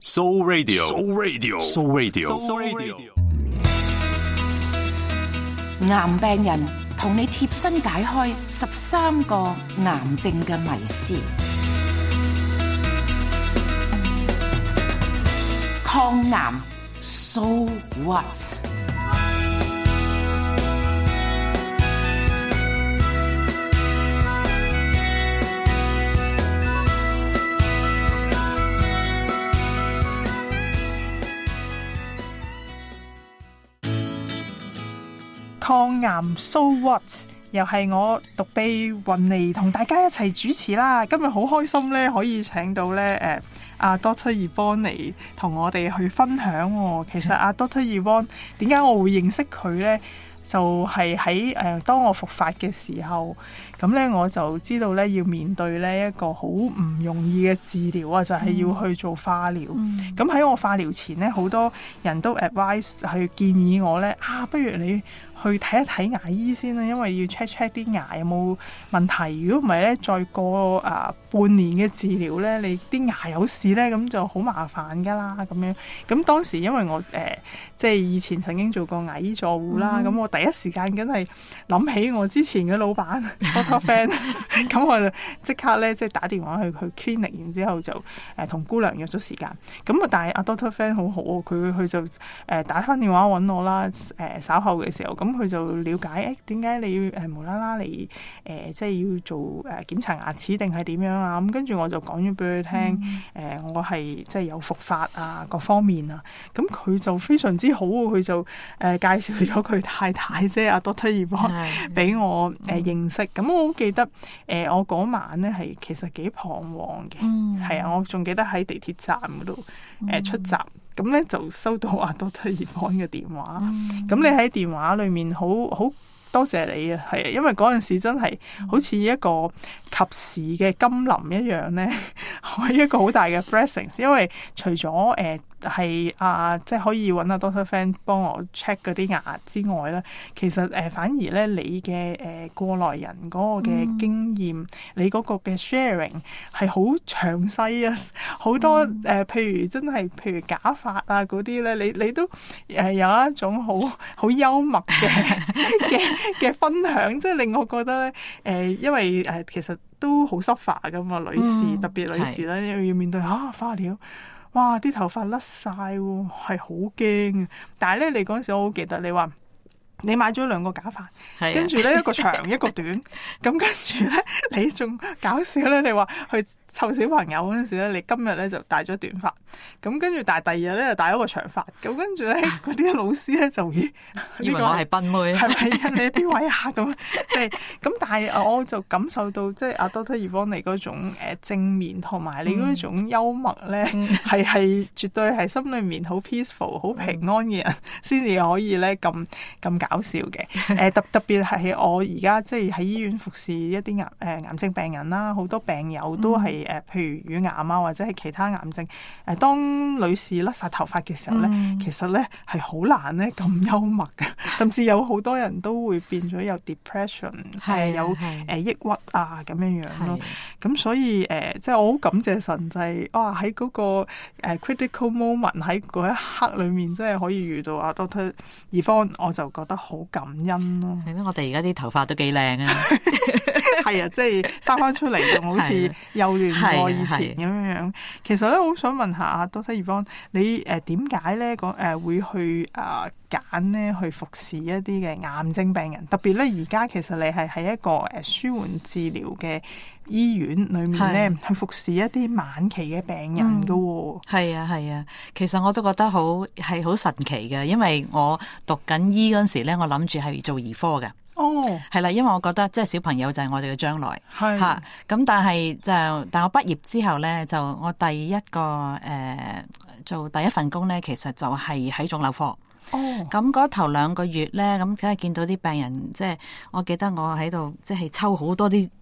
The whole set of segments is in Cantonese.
Soul Radio， Soul Radio， Soul Radio， Soul Radio。 癌病人同你貼身解開13個癌症嘅迷思，抗癌 So what？ 抗癌 So what？ 又係我獨臂雲尼同大家一齊主持啦。今日好開心咧，可以請到咧Dr. Yvonne 嚟同我哋去分享喎。其實Dr. Yvonne 點解我會認識佢咧？就係喺當我復發嘅時候，咁咧我就知道咧要面對咧一個好唔容易嘅治療啊，就係要去做化療。咁喺我化療前咧，好多人都 advise 去建議我咧，不如你去睇一睇牙醫先啦，因為要 check 啲牙有冇問題。如果唔係咧，再過半年嘅治療咧，你啲牙有事咧，咁就好麻煩噶啦咁樣。咁當時因為我即係以前曾經做過牙醫助護啦，咁我第一時間梗係諗起我之前嘅老闆 Doctor Fan， 咁我就即刻咧即係打電話去 clinic， 然之後就同姑娘約咗時間。咁但係Doctor Fan 好好，佢就打翻電話揾我啦。稍後嘅時候，咁佢就了解點解你要無啦啦嚟即係要做檢查牙齒定係點樣啊？咁跟住我就講咗俾佢聽，我係即係有復發啊各方面啊。咁佢就非常之好，佢就介紹咗佢太太即係Dr. Yvonne俾我認識。咁我好記得我嗰晚咧係其實幾彷徨嘅，係啊，我仲記得喺地鐵站嗰度出閘。咁咧就收到Dr. Yvonne嘅電話，咁你喺電話裏面好多謝你啊，係啊，因為嗰陣時真係好似一個及時嘅甘霖一樣咧，係一個好大嘅 blessing， 因為除咗係即係可以揾Dr. Fan 幫我 check 嗰啲牙之外咧，其實反而咧你嘅過來人嗰個嘅經驗，你嗰個嘅 sharing 係好詳細啊，好多譬如真係譬如假髮啊嗰啲咧，你都有一種好幽默嘅分享，即係令我覺得咧因為其實都好suffer噶嘛，女士特別女士咧要面對化療。哇！啲頭髮甩晒喎，係好驚。但係咧，你嗰陣時我好記得你話，你買咗2個假髮，跟住咧一個長一個短，咁跟住咧你仲搞笑咧，你話去湊小朋友嗰陣時咧，你今日咧就戴咗短髮，咁跟住但係第2日咧就戴咗個長髮，咁跟住咧嗰啲老師咧就以為我係賓妹， 係咪啊？你邊位啊？咁即係咁，但係我就感受到即係Dr. Yvonne你嗰種正面同埋你嗰種幽默咧，係絕對係心裏面好 peaceful、好平安嘅人先至可以咧咁搞笑嘅。特別係我而家即係喺醫院服侍一啲癌症病人啦，好多病友都係譬如乳癌啊，或者係其他癌症。當女士甩晒頭髮嘅時候咧，其實咧係好難咧咁幽默嘅，甚至有好多人都會變咗有 depression， 有抑鬱啊咁樣樣咯。咁所以即係我好感謝神，就係喺嗰個critical moment 喺嗰一刻裏面，即係可以遇到Dr. Yvonne， 我就覺得好感恩咯。 係咯，我哋而家啲頭髮都幾靚啊！ 係啊，即係生翻出嚟仲好似幼嫩過以前咁樣樣。其實咧，好想問下Dr. Yvonne，你點解咧會去揀咧去服侍一啲嘅癌症病人？特別咧，而家其實你係喺一個舒緩治療嘅醫院裏面咧，去服侍一啲晚期嘅病人噶喎。 係啊，其實我都覺得好神奇嘅，因為我讀緊醫嗰陣時咧，我諗住係做兒科嘅。係啦，因為我覺得即係小朋友就係我哋嘅將來，咁但我畢業之後咧，就我第一個做第一份工咧，其實就係喺腫瘤科。咁嗰頭2個月咧，咁梗係見到啲病人，即係我記得我喺度即係抽好多啲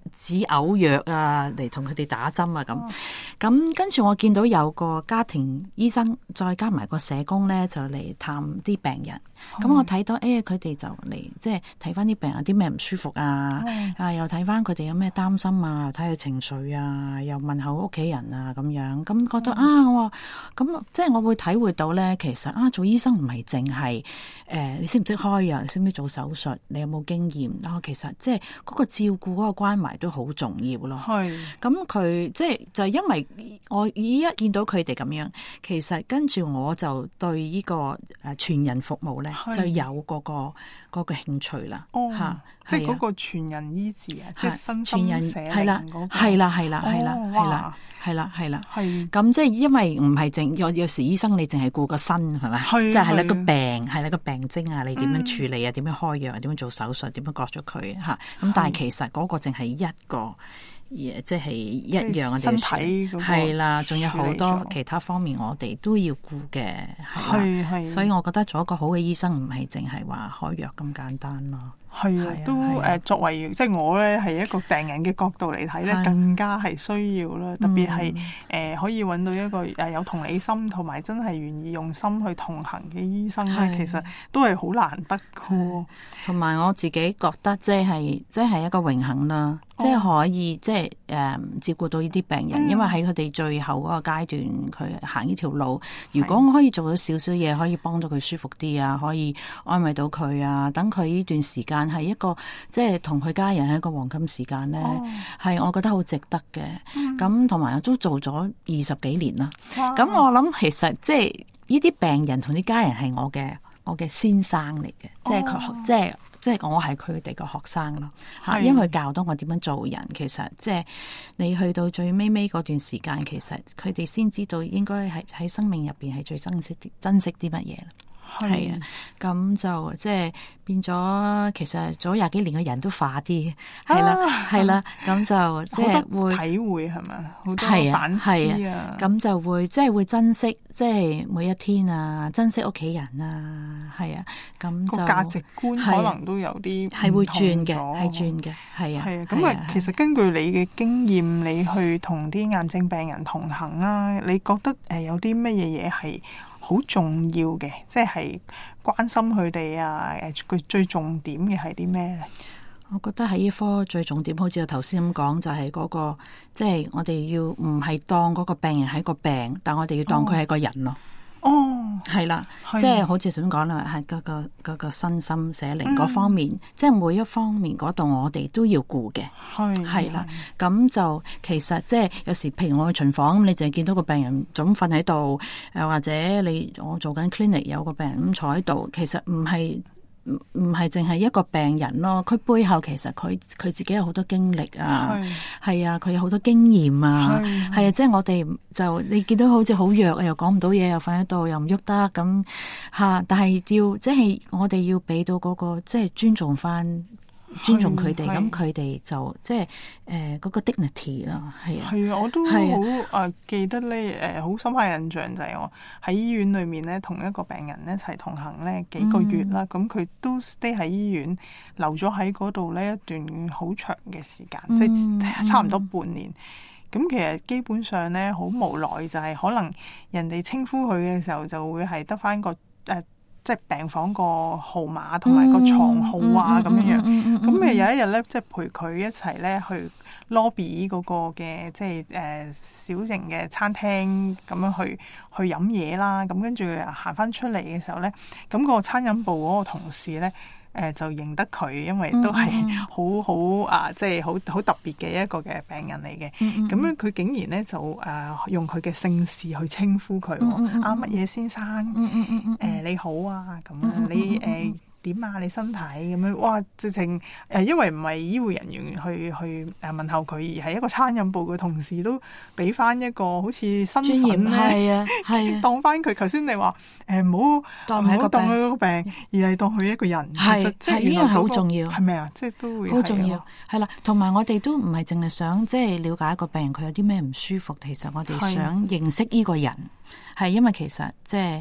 止嘔藥啊，嚟同佢哋打針啊咁。咁跟住我見到有個家庭醫生，再加埋個社工咧，就嚟探啲病人。咁我睇到佢哋就嚟即係睇翻啲病人有啲咩唔舒服啊，又睇翻佢哋有咩擔心啊，又睇佢情緒啊，又問候屋企人啊咁樣。咁覺得我話咁即係我會體會到咧，其實做醫生唔係淨係你識唔識開藥，你識唔識做手術，你有冇經驗其實即係嗰個照顧嗰個關懷都好重要咯。咁佢即係就因為我一見到佢哋咁樣，其實跟住我就對呢個全人服務咧就有嗰個興趣啦。 即係嗰個全人醫治啊，即係身心社靈嗰個。 係啦。咁即係因為唔係淨有時醫生你淨係顧個身係咪？即係你個病係你個病徵啊，你點樣處理啊？點樣開藥啊？點樣做手術？點樣割咗佢嚇？咁但係其實嗰個淨係一個。即係一樣嘅身體係啦，仲有好多其他方面我哋都要顧嘅，係，所以我覺得做一個好嘅醫生唔係淨係話開藥咁簡單咯。 係啊，都作為即係我咧係一個病人嘅角度嚟睇咧，更加係需要啦。特別係可以揾到一個有同理心同埋真係願意用心去同行嘅醫生咧，其實都係好難得嘅。 同埋我自己覺得即係一個榮幸啦。即係可以，即係照顧到呢啲病人，因為喺佢哋最後嗰個階段，佢行呢條路。如果我可以做到少少嘢，可以幫到佢舒服啲啊，可以安慰到佢啊，等佢呢段時間係一個即係同佢家人係一個黃金時間咧，係我覺得好值得嘅。咁同埋我都做咗20幾年啦。咁我諗其實即係呢啲病人同啲家人係我嘅先生嚟嘅，即係我係佢哋個學生咯嚇，因為佢教到我點樣做人。其實即係你去到最尾嗰段時間，其實佢哋先知道應該係喺生命入邊係最珍惜啲乜嘢。係啊，咁就即係變咗，其實做咗20幾年嘅人都化啲，係啦，咁就即係會體會係咪？好多反思啊， 咁就會即係會珍惜，即係每一天啊，珍惜屋企人啊，係啊，咁就個價值觀可能都有啲係會轉嘅，係啊。 咁啊，其實根據你嘅經驗，你去同啲癌症病人同行啊，你覺得有啲乜嘢係好重要嘅，即係關心佢哋啊！佢最重點嘅係啲咩咧？ 我覺得喺呢科最重點，好似我頭先咁講，就係嗰個，即係我哋要唔係當嗰個病人係個病，但我哋要當佢係個人咯。係啦，即係好似點講啦，係嗰個身心社靈嗰方面，即係每一方面嗰度我哋都要顧嘅。係啦，咁就其實即係有時，譬如我去巡房，你淨係見到個病人就咁瞓喺度，或者我做緊 clinic 有個病人咁坐喺度，其實唔係淨係一個病人咯，佢背後其實佢自己有好多經歷啊，係啊，佢有好多經驗啊，係啊，即係我哋就你見到好似好弱啊，又講唔到嘢，又瞓喺度，又唔喐得咁嚇，但係要即係我哋要俾到嗰個即係尊重佢哋，咁佢哋就即係嗰個 dignity 咯，係啊， 係啊，我都好記得咧，好深刻印象就係我喺醫院裏面咧，同一個病人一齊同行咧幾個月啦，咁佢都 stay 喺醫院，留咗喺嗰度咧一段好長嘅時間，即係差唔多半年。咁其實基本上咧好無奈，就係可能人哋稱呼佢嘅時候，就會係得返個即係病房個號碼同埋個床號啊咁樣樣，咁有一日咧，即係陪佢一齊咧去 lobby 嗰個嘅即係小型嘅餐廳咁樣去飲嘢啦，咁跟住行翻出嚟嘅時候咧，咁個餐飲部嗰個同事咧。就認得佢，因為都係好即係好特別嘅一個嘅病人嚟嘅。咁樣佢竟然咧就用佢嘅姓氏去稱呼佢，乜嘢先生，你好啊，咁你點啊？你身體咁樣，哇！直情因為唔係醫護人員去問候佢，而係一個餐飲部嘅同事都俾翻一個好似身份咧，當翻佢。頭先你話唔好當佢個病，而係當佢一個人。其實即係呢個好重要，係咪啊？即係都會好重要， 係啦。同埋我哋都唔係淨係想即係了解一個病人佢有啲咩唔舒服，其實我哋想認識呢個人，係因為其實即係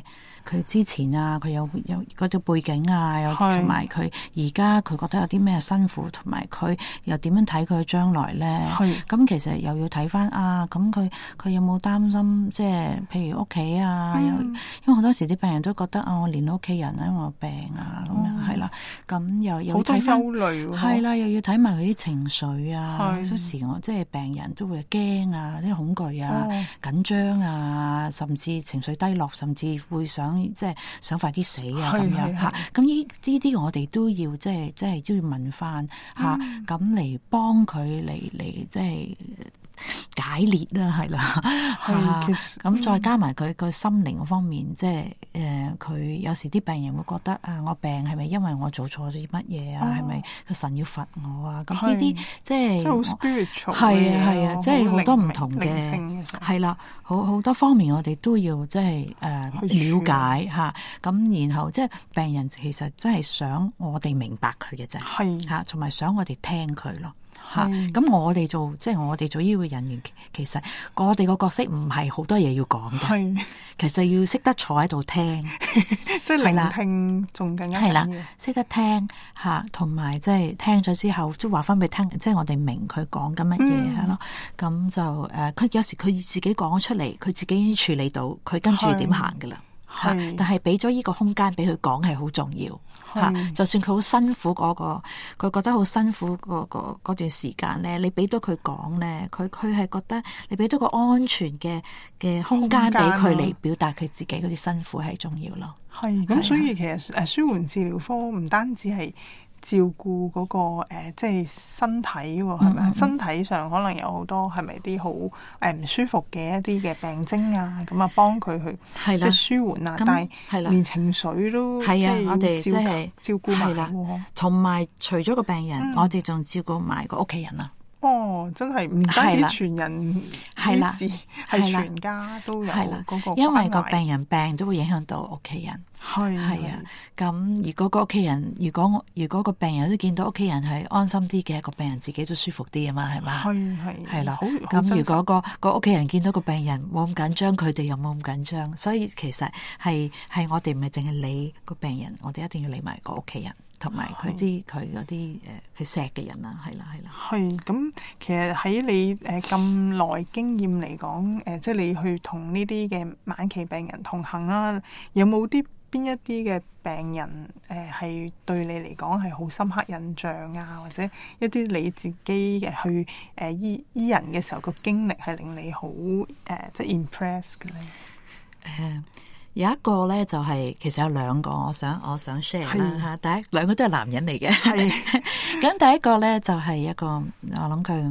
佢之前啊，佢有嗰啲背景啊，有同埋佢而家佢覺得有啲咩辛苦，同埋佢又點樣睇佢嘅將來咧？咁其實又要睇翻啊，咁佢有冇擔心？即係譬如屋企啊，因為好多時啲病人都覺得啊，我連屋企人啊，因為我病啊，咁樣係啦，咁又要睇翻，係啦，又要睇埋佢啲情緒啊。有時我即係病人都會驚啊，啲恐懼啊、緊張啊，甚至情緒低落，甚至會想想快啲死啊咁樣嚇。咁呢啲我哋都要即係都要問翻嚇，咁嚟幫佢嚟即係解裂啦，係啦，咁再加埋佢個心靈方面，即係佢有時啲病人會覺得啊，我病係咪因為我做錯咗啲乜嘢啊？係咪個神要罰我啊？咁呢啲即係好 spiritual， 係啊，即係好多唔同嘅，係啦，好多方面我哋都要即係了解嚇，咁然後即係病人其實真係想我哋明白佢嘅啫，嚇，同埋想我哋聽佢咯。咁我哋做醫護人員，其實我哋個角色唔係好多嘢要講嘅，其實要識得坐喺度聽， 即係聆聽仲更加緊要。係啦， 識得聽嚇，同埋即係聽咗之後，即係話翻俾聽，即係我哋明佢講緊乜嘢係咯。咁就佢有時佢自己講咗出嚟，佢自己已經處理到，佢跟住點行㗎啦。但係俾咗呢個空間俾佢講係好重要嚇，就算佢好辛苦佢覺得好辛苦嗰段時間咧，你俾到佢講咧，佢係覺得你俾到個安全嘅空間俾佢嚟表達佢自己嗰啲辛苦係重要咯。 咁所以其實舒緩治療科唔單止係照顧嗰個即係身體喎，係咪？身體上可能有好多係咪啲好唔舒服嘅一啲嘅病徵啊？咁啊，幫佢去即係舒緩啊。但係連情緒都即係我哋照顧埋啦。 同埋除咗個病人，我哋仲照顧埋個屋企人啊。 真係唔單止全人醫治，係全家都有嗰個關懷。 因為個病人病都會影響到屋企人。係啊，咁如果個屋企人，如果個病人都見到屋企人係安心啲嘅，個病人自己都舒服啲啊嘛，係嘛？係啦。咁如果個屋企人見到個病人冇咁緊張，佢哋又冇咁緊張，所以其實係我哋唔係淨係理個病人，我哋一定要理埋個屋企人。同埋佢嗰啲佢錫嘅人啦，係啦。 咁，其實喺你咁耐經驗嚟講，即係你去同呢啲嘅晚期病人同行啦，有冇邊一啲嘅病人係對你嚟講係好深刻印象啊？或者一啲你自己嘅去醫人嘅時候個經歷係令你好即係 impress 嘅咧？ 有一個咧就係其實有兩個，我想 share 啦嚇。第一兩個都係男人嚟嘅，咁第一個咧就係一個我諗佢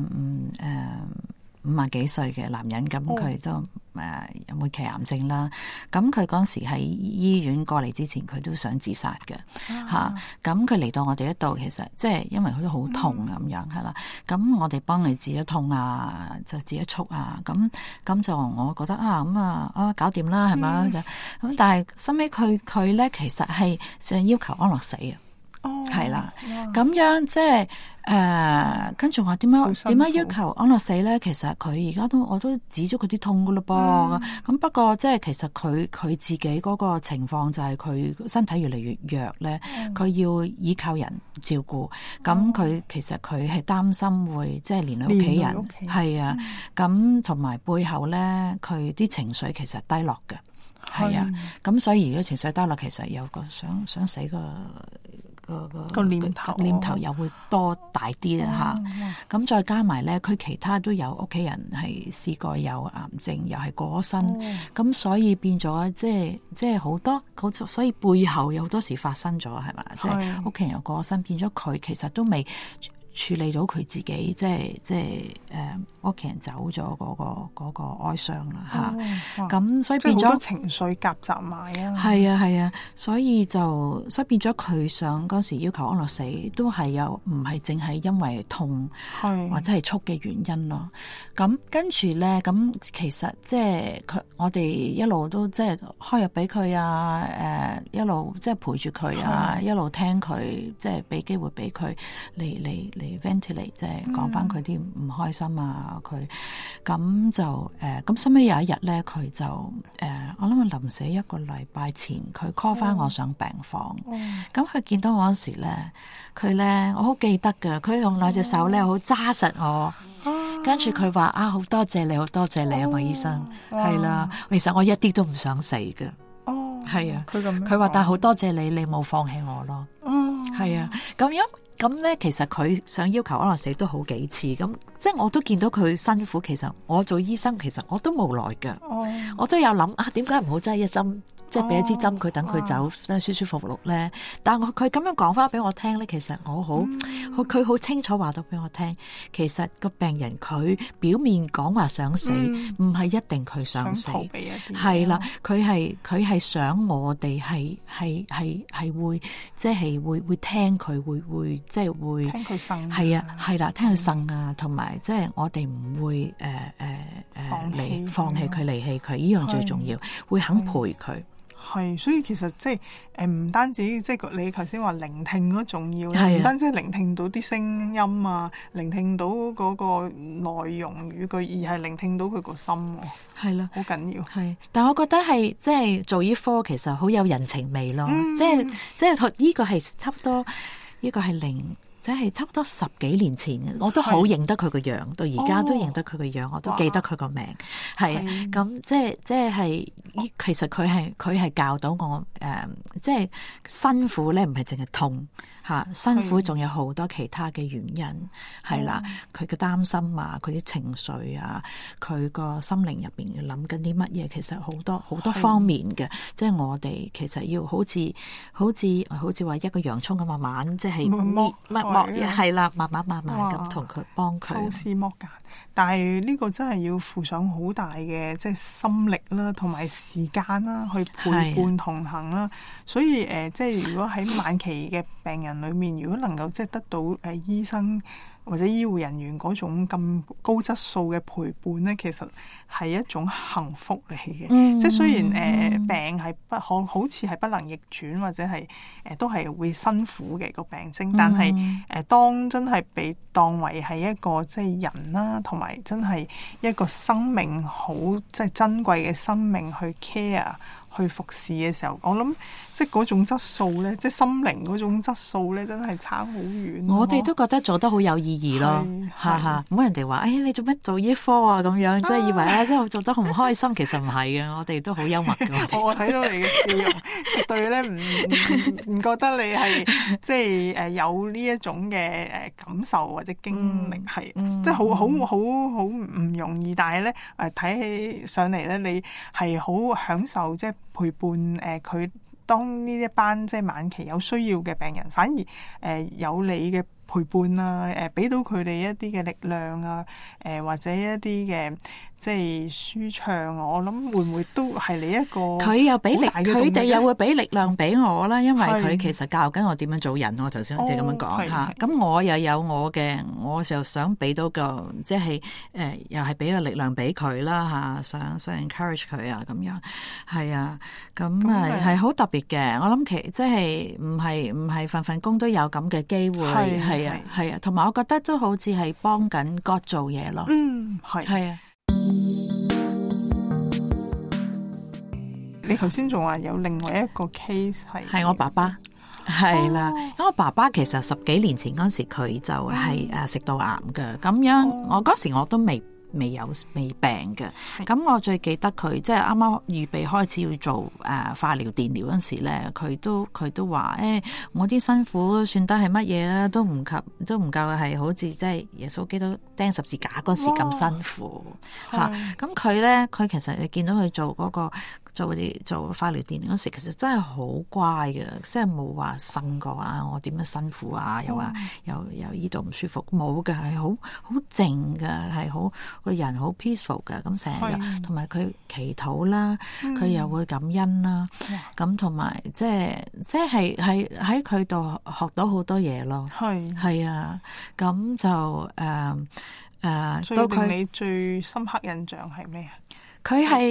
50幾歲嘅男人，咁佢都有末期癌症啦。咁佢嗰時喺醫院過嚟之前，佢都想自殺嘅嚇。咁佢嚟到我哋呢度，其實即係因為佢都好痛咁樣係啦。咁我哋幫佢治咗痛啊，就治咗促啊。咁就我覺得搞掂啦，係咪？咁但係收尾佢咧其實係想要求安樂死啊。係啦，咁樣即係跟住話點樣要求安樂死咧？其實佢而家我都止咗佢啲痛噶咯噃。咁不過即係其實佢自己嗰個情況就係佢身體越嚟越弱咧，佢要依靠人照顧。咁佢其實佢係擔心會即係連屋企人係啊。咁同埋背後咧，佢啲情緒其實低落嘅，係啊。咁所以如果情緒低落，其實有個想死個念頭又會多大啲啦嚇。咁再加埋咧，佢其他都有屋企人係試過有癌症，又係過咗身。咁所以變咗即係好多，所以背後有好多事發生咗係嘛？即係屋企人又過咗身，變咗佢其實都未處理到佢自己，即係屋企人走咗嗰個哀傷啦嚇。咁所以變咗情緒夾雜埋啊。 係啊，所以變咗佢想嗰時要求安樂死，都係唔係淨係因為痛或者係促嘅原因咯。咁跟住咧，咁其實即係我哋一路都即係開入俾佢啊，一路即係陪住佢啊，一路聽佢，即係俾機會俾佢嚟哋 ventilate， 即係講翻佢啲唔開心啊，佢咁就咁收尾有一日咧，佢就我諗臨死1個禮拜前，佢 call 翻我上病房，咁佢見到我嗰時咧，佢咧我好記得㗎，佢用2隻手咧好揸實我，跟住佢話好多謝你，好多謝你啊，麥醫生，係啦，其實我一啲都唔想死㗎。係啊，佢話但係好多謝你，你冇放棄我咯。係啊，咁咧，其實佢想要求可能死都好幾次，咁即係我都見到佢辛苦。其實我做醫生，其實我都無奈噶。我都有諗點解唔好擠一針？即係俾一支針佢，等佢走得舒舒服服咧。但係佢咁樣講翻俾我聽咧，其實我佢好清楚話到俾我聽，其實個病人佢表面講話想死，唔係一定佢想死，係啦，佢係想我哋係會即係會聽佢，會即係會聽佢呻， 係啊，係啦，聽佢呻啊，同埋即係我哋唔會放棄佢，離棄佢，呢樣最重要，會肯陪佢。 係，所以其實即係唔單止即係你頭先話聆聽嗰重要，唔單止係聆聽到啲聲音啊，聆聽到嗰個內容語句，而係聆聽到佢個心喎。係啦，好緊要。係， 但我覺得係即係做醫科其實好有人情味咯，即係呢個係差唔多，呢個係即係差唔多10幾年前，我都好認得佢個樣，到而家都認得佢個樣，我都記得佢個名。係啊，咁即係其實佢係教到我即係辛苦咧，唔係淨係痛嚇，辛苦仲有好多其他嘅原因係啦。佢嘅擔心啊，佢啲情緒啊，佢個心靈入邊要諗緊啲乜嘢，其實好多方面嘅。即係我哋其實要好似話一個洋葱咁慢慢即係剝係啦，慢慢咁同佢幫佢抽絲剝繭。但係呢個真係要付上好大嘅即係心力啦，同埋時間啦，去陪伴同行啦。所以即係如果喺晚期嘅病人裏面，如果能夠即係得到醫生或者醫護人員嗰種咁高質素嘅陪伴咧，其實係一種幸福嚟嘅。即係雖然病係好似係不能逆轉，或者係都係會辛苦嘅個病徵，但係當真係被當為係一個即係人啦，同埋真係一個生命好即係珍貴嘅生命去 care 去服侍嘅時候，我諗即係嗰種質素咧，即係心靈嗰種質素咧，真係差好遠。 我哋都覺得做得好有意義咯，唔好人哋話你做乜做醫科啊咁樣，即係以為即係做得好唔開心，其實唔係嘅，我哋都好幽默嘅。 我睇到你嘅笑容，絕對咧唔覺得你係即係有呢一種嘅感受或者經歷係，即係好唔容易。但係咧睇起上嚟咧，你係好享受即係陪伴佢當呢一班即係晚期有需要嘅病人，反而有你嘅陪伴啊，俾到佢哋一啲嘅力量啊，或者一啲嘅即係舒暢，我諗會唔會都係你一個佢又俾力，佢哋又會俾力量俾我啦，因為佢其實教緊我點樣做人。我頭先即係咁樣講嚇，咁我又有我嘅，我就想俾到個即係又係俾個力量俾佢啦嚇，想 encourage 佢啊咁樣，係啊，咁係好特別嘅。我諗即係唔係份份工都有咁嘅機會，係啊，同埋我覺得都好似係幫緊 God 做嘢咯。係啊。 你頭先仲話有另外一個 case 係我爸爸，係啦。咁我爸爸其實10幾年前嗰時佢就係食道癌嘅，咁樣我嗰時我都未病嘅。咁我最記得佢即係啱啱預備開始要做化療電療嗰時咧，佢都話我啲辛苦算得係乜嘢啦，都唔夠係好似即係耶穌基督釘十字架嗰時咁辛苦嚇。咁佢其實你見到佢做嗰個做化療電療嗰時，其實真係好乖嘅，即係冇話呻過啊，我點樣辛苦啊，又話又依度唔舒服，冇嘅，係好靜嘅，係好個人好 peaceful 嘅，咁成日同埋佢祈禱啦，佢又會感恩啦，咁同埋即係喺佢度學到好多嘢咯，係啊，咁就最令你最深刻印象係咩啊？ 佢係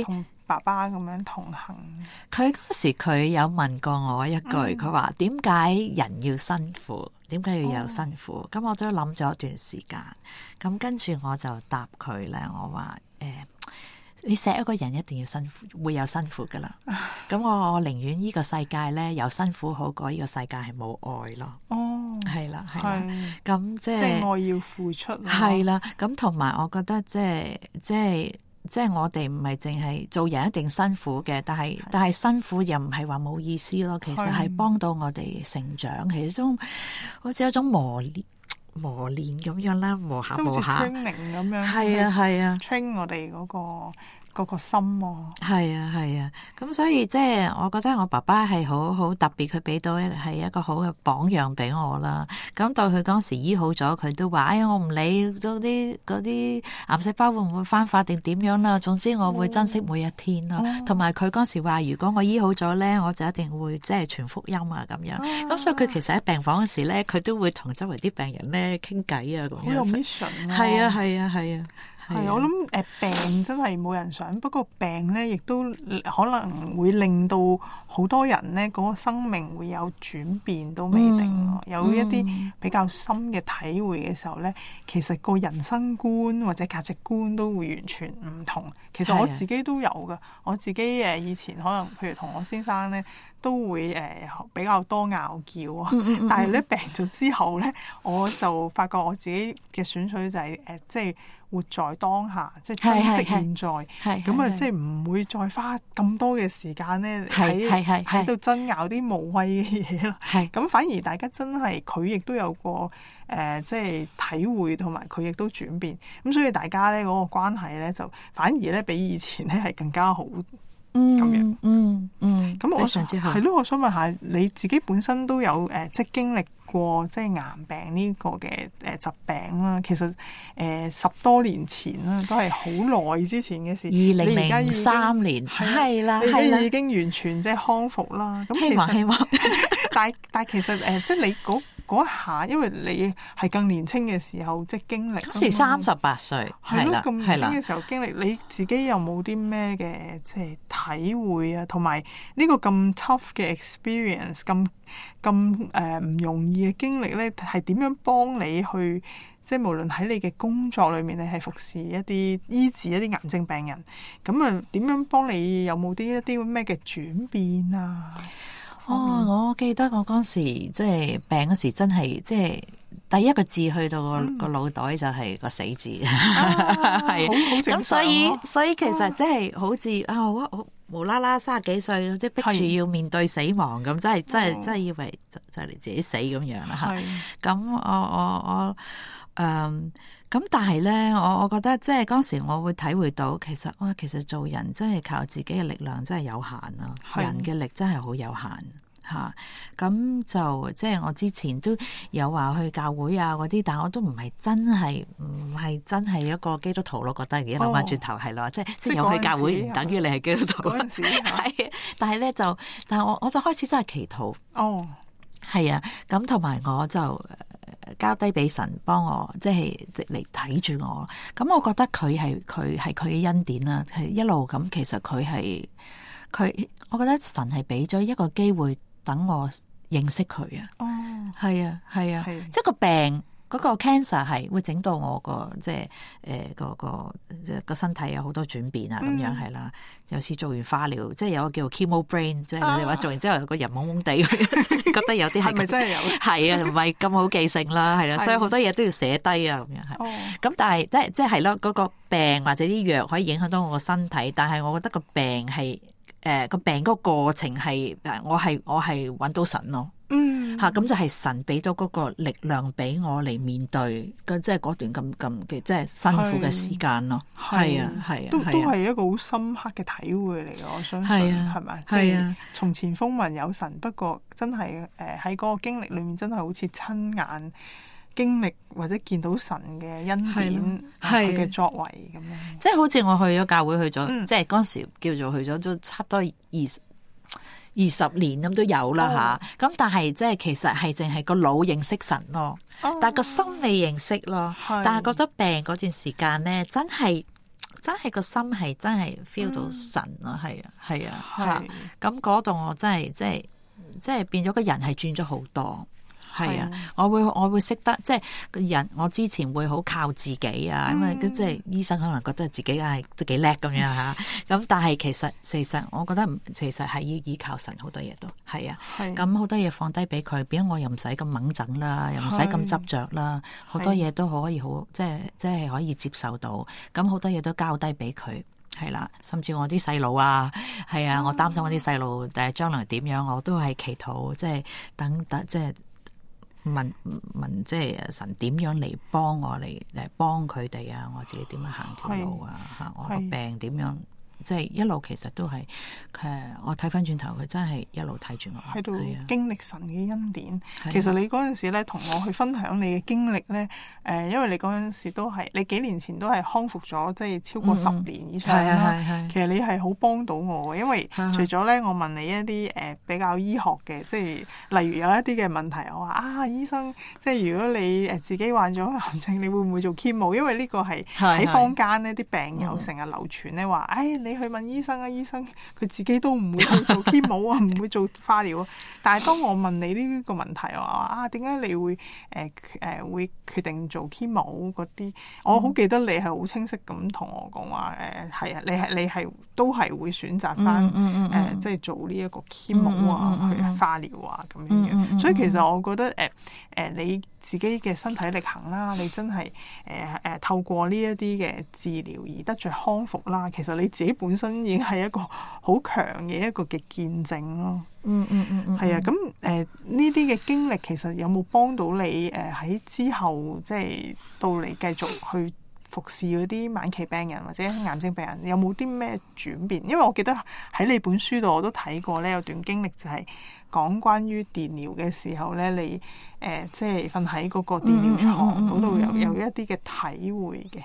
爸爸咁樣同行？ 佢嗰時佢有問過我一句，佢話點解人要辛苦？點解要有辛苦？咁我都諗咗一段時間，咁跟住我就答佢咧，我話你錫一個人一定要辛苦，會有辛苦噶啦。咁我寧願呢個世界咧有辛苦好過呢個世界係冇愛咯。哦，係啦，係啦。咁即係愛要付出。 係啦，咁同埋我覺得即係我哋唔係淨係做人一定辛苦嘅，但係辛苦又唔係話冇意思咯。其實係幫到我哋成長，其實好似一種磨練咁樣啦，磨下磨下。 training 咁樣。 係啊係啊 train 我哋嗰個心喎。 係啊係啊，咁所以即係我覺得我爸爸係好特別，佢俾到係一個好嘅榜樣俾我啦。咁到佢嗰時醫好咗，佢都話：哎呀，我唔理嗰啲癌細胞會唔會翻發定點樣啦，總之我會珍惜每一天啦。同埋佢嗰時話：如果我醫好咗咧，我就一定會即係傳福音啊咁樣。咁所以佢其實喺病房嗰時咧，佢都會同周圍啲病人咧傾偈啊咁樣。 好有 mission 啊！ 係啊係啊係啊！ 係，我諗病真係冇人想，不過病咧亦都可能會令到好多人咧嗰個生命會有轉變都未定咯。有一啲比較深嘅體會嘅時候咧，其實個人生觀或者價值觀都會完全唔同。其實我自己都有㗎，我自己以前可能譬如同我先生咧都會比較多拗撬啊。但係咧病咗之後咧，我就發覺我自己嘅選取就係即係活在當下，即係珍惜現在，咁啊，即係唔會再花咁多嘅時間咧喺度爭拗啲無謂嘅嘢啦。咁反而大家真係佢亦都有個即係體會，同埋佢亦都轉變。咁所以大家咧嗰個關係咧就反而咧比以前咧係更加好。咁樣，咁我係咯，我想問下你自己本身都有即係經歷過即係癌病呢個嘅疾病啦。其實10多年前啦，都係好耐之前嘅事。2003年係啦，你已經完全即係康復啦。咁希望，但係其實即係你嗰一下，因為你係更年輕嘅時候，即係經歷嗰時38歲，係啦， 咁年輕嘅時候經歷，你自己有冇啲咩嘅即係體會啊？同埋呢個咁 tough 嘅 experience， 咁唔容易嘅經歷咧，係點樣幫你去即係無論喺你嘅工作裏面，你係服侍一啲醫治一啲癌症病人，咁啊點樣幫你？有冇一啲咩嘅轉變啊？ 我記得我嗰時即係病嗰時，真係即係第一個字去到個腦袋就係個死字，係咁所以其實即係好似我無啦啦30幾歲，即係逼住要面對死亡咁，真係以為就嚟自己死咁樣啦吓。咁咁但係咧，我覺得即係嗰時我會體會到，其實做人真係靠自己嘅力量真係有限啊，人嘅力真係好有限吓。咁就即係我之前都有話去教會啊嗰啲，但我都唔係真係一個基督徒咯。覺得而家諗翻轉頭係咯，即係有去教會唔等於你係基督徒。係，但係咧但係我就開始真係祈禱。係啊，咁同埋我就交低俾神幫我，即係嚟睇住我。咁我覺得佢係佢嘅恩典啦，係一路咁。其實佢，我覺得神係俾咗一個機會等我認識佢啊。係啊，即係個病。嗰個 cancer 係會整到我個即係個身體有好多轉變啊，咁樣係啦。有時做完化療，即係有個叫做 chemo brain，即係你話做完之後個人懵懵地，覺得有啲係咪真係有？係啊，唔係咁好記性啦，係啦，所以好多嘢都要寫低啊，咁樣係。咁但係即係咯，嗰個病或者啲藥可以影響到我個身體，但係我覺得個病係個病嗰個過程係我係揾到神咯。咁就係神俾到嗰個力量俾我嚟面對即係嗰段咁嘅即係辛苦嘅時間咯。係啊，都係一個好深刻嘅體會嚟嘅。我相信係咪？即係從前風聞有神，不過真係喺嗰個經歷裏面，真係好似親眼經歷或者見到神嘅恩典佢嘅作為咁樣。即係好似我去咗教會去咗，即係嗰時叫做去咗都差唔多20年咁都有啦吓，咁但係即係其實係淨係個腦認識神咯，但係個心未認識咯。但係覺得病嗰段時間咧，真係真係個心係真係 feel 到神咯，係啊，咁嗰度我真係即係變咗個人係轉咗好多。係啊，我會識得即係人，我之前會好靠自己啊，因為即係醫生可能覺得自己係都幾叻咁樣嚇，咁但係其實我覺得其實係要依靠神，好多嘢都係啊，咁好多嘢放低俾佢，變咗我又唔使咁掹整啦，又唔使咁執着啦，好多嘢都可以好即係可以接受到，咁好多嘢都交低俾佢。係啦，甚至我啲細路啊，係啊，我擔心我啲細路將來點樣，我都係祈禱，即係等即係。問即係神點樣嚟幫我嚟幫佢哋啊？我自己點樣行條路啊？嚇，我個病點樣？即係一路其實都係我睇翻轉頭，佢真係一路睇住我喺度經歷神嘅恩典。其實你嗰陣時咧，同我去分享你嘅經歷咧，因為你嗰陣時都係你幾年前都係康復咗，即係超過10年以上啦。其實你係好幫到我嘅，因為除咗咧，我問你一啲比較醫學嘅，即係例如有一啲嘅問題，我話醫生，即係如果你自己患咗癌症，你會唔會做 chemo？ 因為呢個係喺坊間呢啲病友成日流傳咧話，你去問醫生啊，醫生佢自己都唔會去做 chemo 啊，唔會做化療啊。但係當我問你呢個問題，我話點解你會會決定做 chemo 嗰啲？我好記得你係好清晰咁同我講話係啊，你係都係會選擇翻即係做呢一個 chemo 啊，去化療啊咁樣。所以其實我覺得你自己嘅身體力行啦，你真係透過呢一啲嘅治療而得着康復啦。其實你自己本身已經係一個好強嘅一個嘅見證咯。係啊。咁呢啲嘅經歷其實有冇幫到你喺之後即係到你繼續去服侍嗰啲晚期病人或者癌症病人，有冇啲咩轉變？因為我記得喺你本書度我都睇過咧，有段經歷就係講關於電療嘅時候咧，你即係瞓喺嗰個電療床嗰度有一啲嘅體會嘅。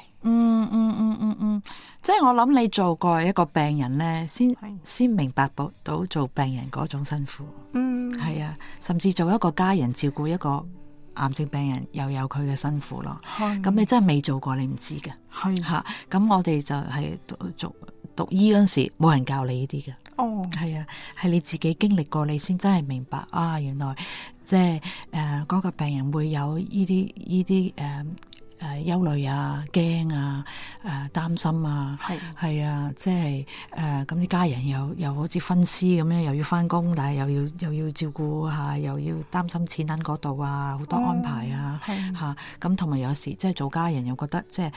即係我諗你做過一個病人咧，先明白到做病人嗰種辛苦。係啊，甚至做一個家人照顧一個癌症病人又有佢嘅辛苦咯。咁你真係未做過，你唔知嘅。嚇，咁我哋就係讀醫嗰陣時，冇人教你呢啲嘅。係啊，係你自己經歷過，你先真係明白啊！原來即係嗰個病人會有呢啲憂慮啊、驚啊、擔心啊，係啊，即係咁啲家人又好似分屍咁樣，又要返工，但係又要照顧下，又要擔心錢銀嗰度啊，好多安排啊嚇。咁同埋有時即係做家人又覺得即係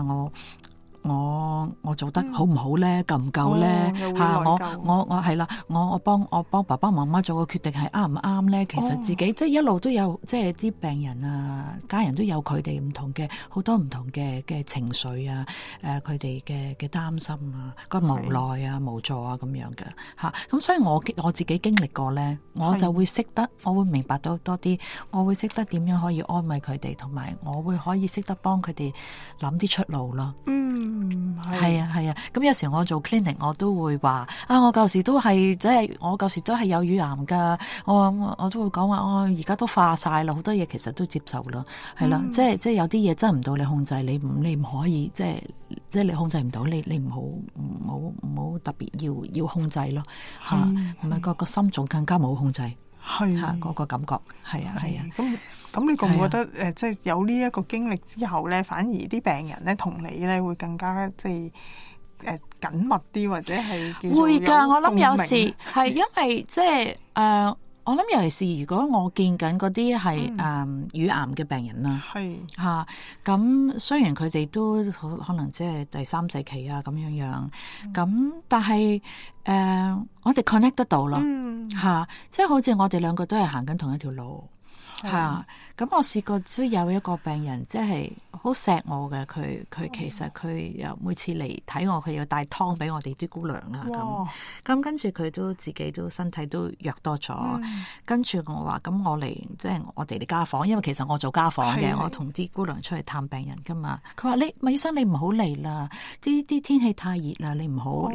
我做得好唔好咧？夠唔夠咧？嚇！我係啦，我幫爸爸媽媽做個決定係啱唔啱咧？其實自己即係一路都有，即係啲病人啊、家人都有佢哋唔同嘅好多唔同嘅情緒啊，佢哋嘅擔心啊、個無奈啊、無助啊咁樣嘅嚇。咁所以我自己經歷過咧，我就會識得，我會明白到多啲，我會識得點樣可以安慰佢哋，同埋我會可以識得幫佢哋諗啲出路咯。係啊，咁有時我做 clinic 我都會話我舊時都係即係我舊時都係有乳癌噶，我都會講話我而家都化晒啦，好多嘢其實都接受啦，係啦，即係有啲嘢真唔到你控制，你唔可以即係你控制唔到，你唔好特別要控制咯嚇，唔係個心仲更加冇控制。嗰個感覺係啊。咁你覺唔覺得即係有呢一個經歷之後咧，反而啲病人咧同你咧會更加即係緊密啲，或者係會㗎？我諗有時係因為即係我諗尤其是如果我見緊嗰啲係乳癌嘅病人啦，嚇咁雖然佢哋都可能即係第3、4期啊咁樣，咁但係我哋 connect 得到咯嚇，即係好似我哋兩個都係行緊同一條路嚇。咁我試過都有一個病人，即係好錫我嘅，佢其實佢又每次嚟睇我，佢要帶湯俾我哋啲姑娘啊咁跟住佢都自己都身體都弱多咗，跟住我話咁我嚟即係我哋啲家訪，因為其實我做家訪嘅，我同啲姑娘出去探病人噶嘛。佢話麥醫生你唔好嚟啦，啲天氣太熱啦，你唔好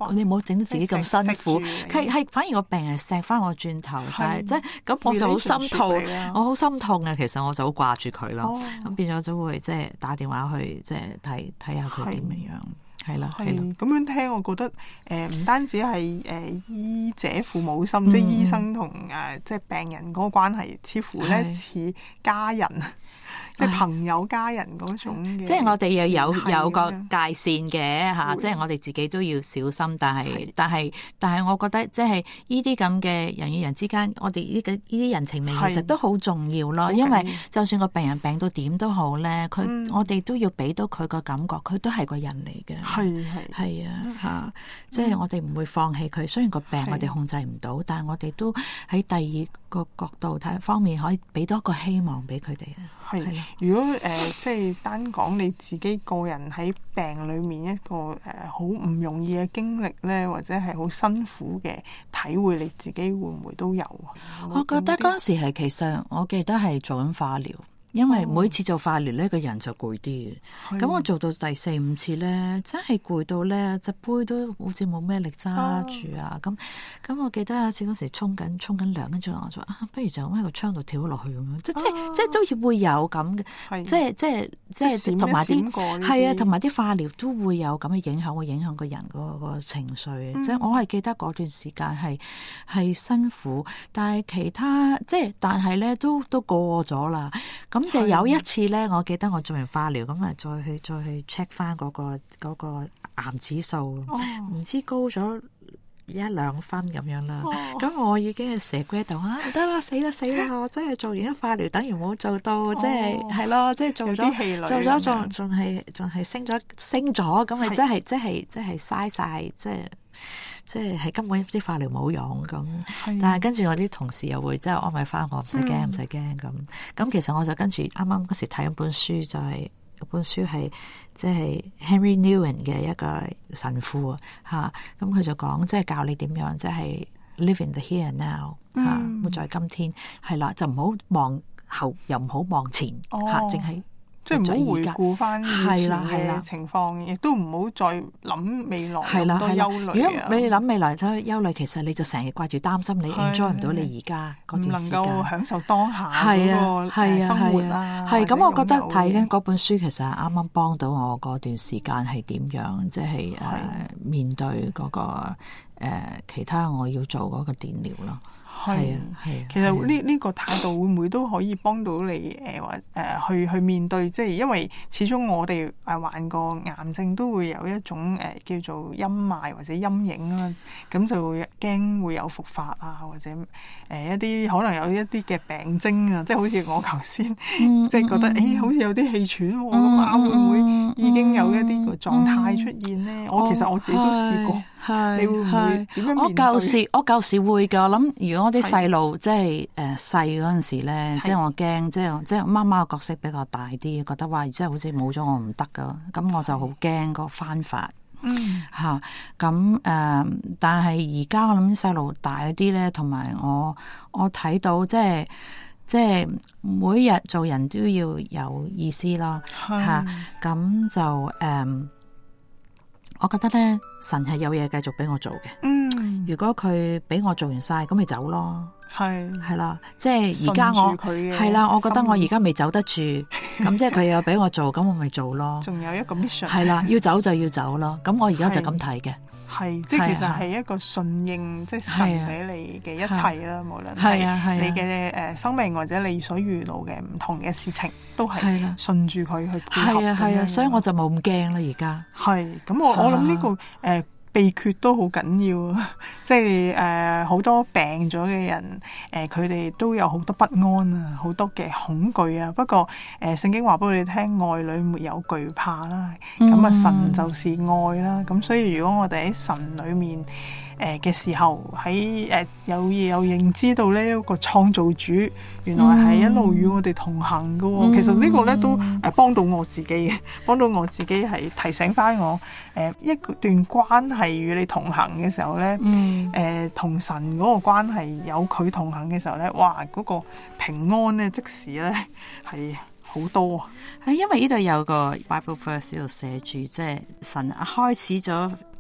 整得自己咁辛苦。係反而個病人錫翻我轉頭，但係即係咁我就好心痛，我好心痛啊！其實我就好掛住佢咯，咁變咗就會即係打電話去即係睇下佢點樣，係啦。 咁樣聽，我覺得唔單止係醫者父母心，即係醫生同即係病人嗰個關係，似乎咧似家人。即係朋友家人嗰種嘅， 即係我哋又有個界線嘅嚇，即係我哋自己都要小心。但係我覺得即係呢啲咁嘅人與人之間，我哋呢啲人情味其實都好重要咯。因為就算個病人病到點都好咧，我哋都要俾到佢個感覺，佢都係個人嚟嘅。係啊嚇，即係我哋唔會放棄佢。雖然個病我哋控制唔到，但係我哋都喺第二個角度睇方面，可以俾多一個希望俾佢哋啊。 係，如果即係單講你自己個人喺病裏面一個好唔容易嘅經歷咧，或者係好辛苦嘅體會，你自己會唔會都有啊？ 我覺得嗰時係其實我記得係做緊化療。因為每次做化療呢個人就攰啲嘅。咁我做到第4、5次咧，真係攰到咧，隻杯都好似冇咩力揸住啊！咁我記得有一次嗰時沖緊涼，跟住我就話不如就喺個窗度跳落去咁樣，即係都會有咁嘅，即係同埋啲係啊，同埋啲化療都會有咁嘅影響，會影響個人個情緒。即係我係記得嗰段時間係辛苦，但係其他但係咧都過咗啦。咁就有一次咧，我記得我做完化療咁啊，再去 check 翻嗰個癌指數，唔知高咗1-2分咁樣啦。咁我已經係蛇龜度唔得啦，死啦！我真係做完一化療，等於冇做到，即係咯，即係做咗仲係升咗，咁咪真係嘥晒，即係根本啲化療冇用咁，但係跟住我啲同事又會即係安慰翻我，唔使驚咁。咁其實我就跟住啱啱嗰時睇一本書，就係本書係即係 Henry Nouwen 嘅一個神父嚇，咁佢就講即係教你點樣即係 live in the here and now 嚇，活在今天係啦，就唔好望後又唔好望前嚇，淨係。 即係唔好回顧翻以前嘅情況，亦都唔好再諗未來咁多憂慮。 如果你諗未來都憂慮，其實你就成日掛住擔心，你 enjoy 唔到你而家嗰段時間，唔能夠享受當下嗰個生活啦。係咁，我覺得睇緊嗰本書其實啱啱幫到我嗰段時間係點樣，即係面對嗰個其他我要做嗰個電療咯。係啊， 其實呢個態度會唔會都可以幫到你去面對，即係因為始終我哋患過癌症都會有一種叫做陰霾或者陰影啦，咁就會驚會有復發啊，或者一啲可能有一啲嘅病徵啊，即係好似我頭先即係覺得好似有啲氣喘喎，咁啊會唔會已經有一啲個狀態出現咧？其實我自己都試過。你會唔會點樣面對？我舊時會㗎。我諗如果我啲細路即係細嗰陣時咧，即係我驚，即係媽媽嘅角色比較大啲，覺得話即係好似冇咗我唔得㗎。咁我就好驚個翻發。嚇咁但係而家我諗細路大啲咧，同埋我睇到即係每日做人都要有意思咯。嚇咁就我覺得咧，神係有嘢繼續俾我做嘅。如果佢俾我做完晒，咁咪走咯。係啦，即係而家我係啦，我覺得我而家未走得住，咁即係佢又俾我做，咁我咪做咯。仲有一個 mission 係啦，要走就要走咯。咁我而家就咁睇嘅。即係其實係一個順應，即係神俾你嘅一切啦。無論係你嘅生命或者你所遇到嘅唔同嘅事情，都係順住佢去配合。係啊，所以我就冇咁驚啦。而家咁我諗呢個秘訣都好緊要，即係好多病咗嘅人，佢哋都有好多不安啊，好多嘅恐懼啊。不過聖經話俾我哋聽，愛裏沒有懼怕啦。咁神就是愛啦。咁所以如果我哋喺神裏面嘅時候，喺有認知到呢一個創造主原來係一路與我哋同行㗎。其實呢個咧都幫到我自己嘅，幫到我自己係提醒翻我一段關係與你同行嘅時候咧，同神嗰個關係有佢同行嘅時候咧，哇嗰個平安咧即時咧係好多啊！因為呢度有個 Bible verse 喺度寫住，即係神開始咗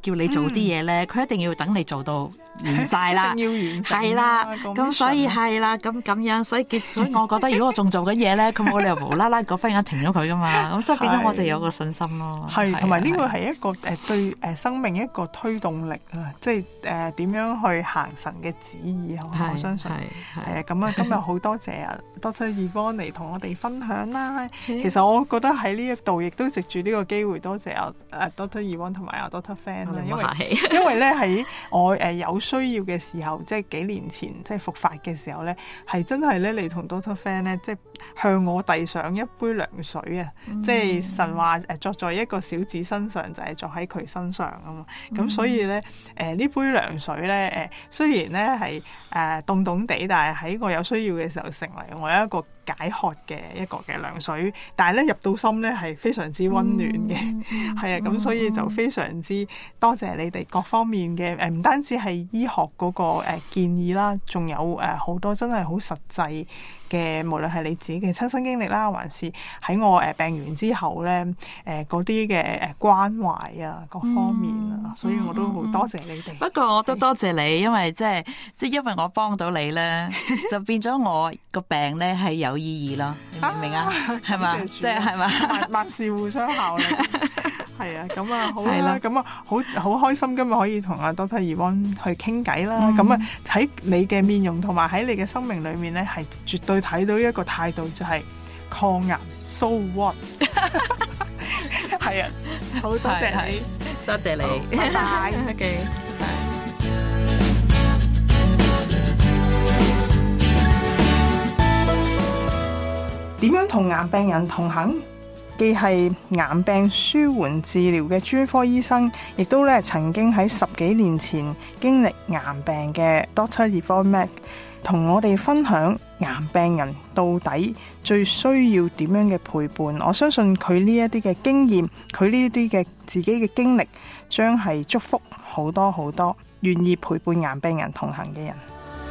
叫你做啲嘢咧，佢一定要等你做到完晒啦， 一定要完成係啦。咁所以係啦，咁樣，所以我覺得如果我仲做緊嘢咧，佢冇理由無啦啦個忽然間停咗佢噶嘛。咁所以變咗我就有個信心咯。 係，同埋呢個係一個對生命一個推動力啊，即係點樣去行神嘅旨意，我相信係咁啊。今日好多謝啊 Dr. Yvonne 嚟同我哋分享啦。其實我覺得喺呢一度亦都藉住呢個機會多謝啊 Dr. Yvonne 同埋啊 Dr. Fan 啦，因為咧喺我有需要嘅時候，即係幾年前即係復發嘅時候咧，係真係咧你同 Dr. Fan 咧，即係向我遞上一杯涼水啊！即係神話作在一個小子身上，就係作喺佢身上啊嘛。咁所以咧呢杯涼水咧雖然咧係凍凍地，但係喺我有需要嘅時候成為我一個解渴嘅一個嘅涼水，但係咧入到心咧係非常之溫暖嘅，係啊，咁所以就非常之多謝你哋各方面嘅唔單止係醫學嗰個建議啦，仲有好多真係好實際嘅，無論係你自己嘅親身經歷啦，還是喺我病完之後咧嗰啲嘅關懷啊各方面啊，所以我都好多謝你哋。 不過我都多謝你，因為即係因為我幫到你咧，就變咗我個病咧係有意義咯，你明唔明啊？係嘛，即係係嘛， 萬事互相效力。係啊，咁啊好啦，咁啊好開心今日可以同阿 Dr. Yvonne 去傾偈啦。咁啊喺你嘅面容同埋喺你嘅生命裏面咧，係絕對睇到一個態度，就係抗癌 ，so what？ 係啊，好多謝你， 多謝你， 拜拜。 OK。 點樣同癌病人同行？既係癌病舒緩治療嘅專科醫生，亦都曾經喺10幾年前經歷癌病嘅 Dr. Yvonne Mac， 同我哋分享癌病人到底最需要點樣嘅陪伴。我相信佢呢一啲嘅經驗，佢呢啲嘅自己嘅經歷，將係祝福好多好多願意陪伴癌病人同行嘅人。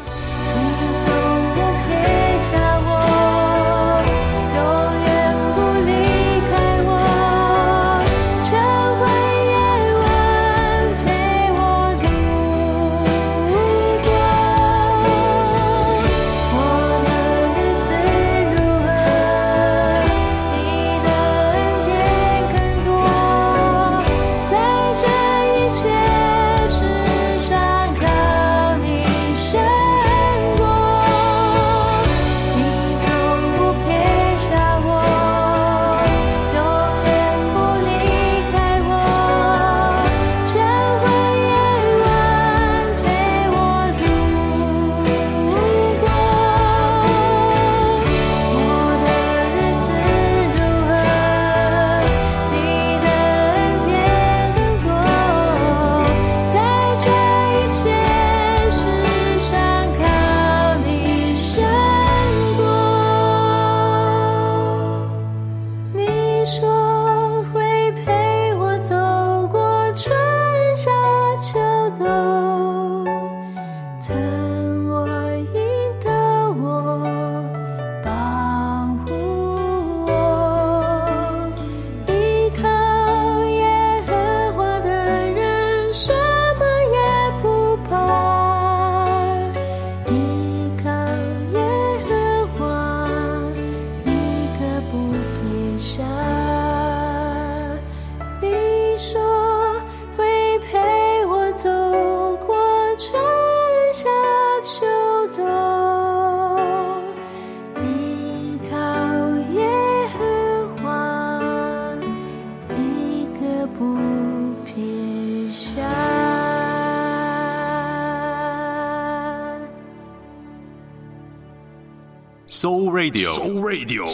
Soul Radio，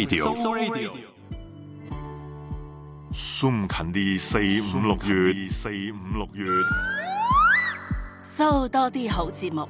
Zoom 近啲4、5、6月， 收多啲好節目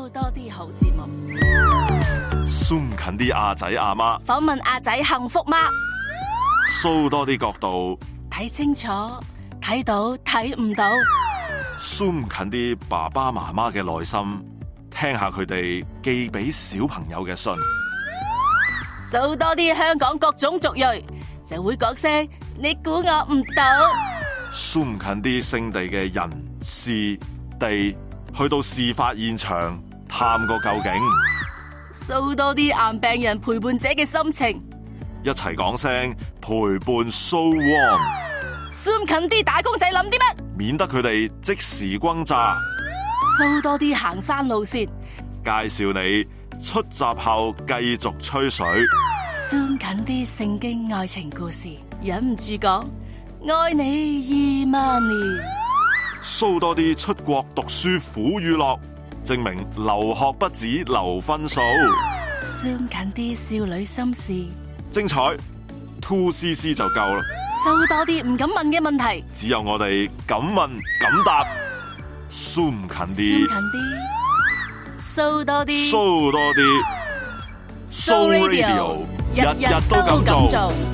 Zoom 近啲阿仔阿媽， 訪問阿仔幸福嗎？ 收多啲角度， 睇清楚，睇到睇唔到。 Zoom 近啲爸爸媽媽嘅內心，聽下佢哋寄俾小朋友嘅信。 數多啲香港各種族裔，就會講聲你估我唔到。 zoom 近啲聖地嘅人事地，去到事發現場探個究竟， 掃多啲癌病人陪伴者嘅心情， 一齊講聲陪伴 So Warm，zoom 近啲打工仔諗啲乜， 免得佢哋即時轟炸， 掃多啲行山路線， 介紹你出閘後繼續吹水 ，zoom 近啲聖經愛情故事，忍唔住講愛你2萬年 ，show 多啲出國讀書苦與樂，證明留學不止留分數 ，zoom 近啲少女心事， 精彩 2cc 就夠啦， 掃多啲唔敢問嘅問題， 只有我哋敢問敢答，zoom 近啲， 掃多啲， 掃多啲 ，So Radio 日日都咁做。